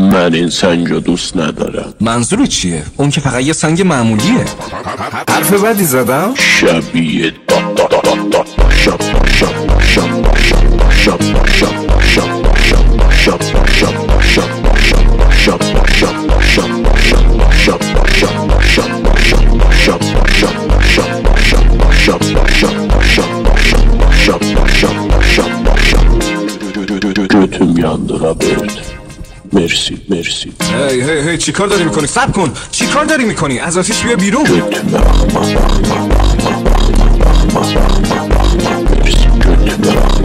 من این سنگو دوست ندارم. منظور چیه؟ اون که فقط یه سنگ معمولیه. حرف بدی زدم؟ شبیه götüm yandı Robert. مرسی مرسی. هی چی کار داری میکنی؟ صبر کن. چی کار داری میکنی؟ از آتیش بیا بیرون. götüm مرسی götüm